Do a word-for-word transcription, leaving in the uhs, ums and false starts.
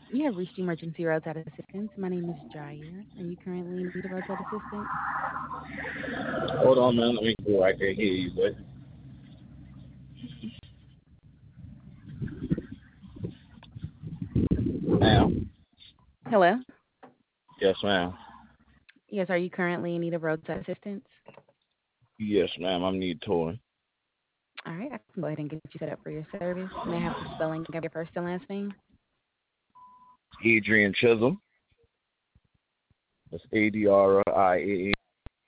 You have reached Emergency Roadside Assistance. My name is Jaya. Are you currently in need of roadside assistance? Hold on, man. Let me go. I can hear you, but ma'am. Hello? Yes, ma'am. Yes, are you currently in need of roadside assistance? Yes, ma'am. I'm need towing. All right, I can go ahead and get you set up for your service. May I have the spelling of your first and last name? Adrian Chisholm. That's A D R I A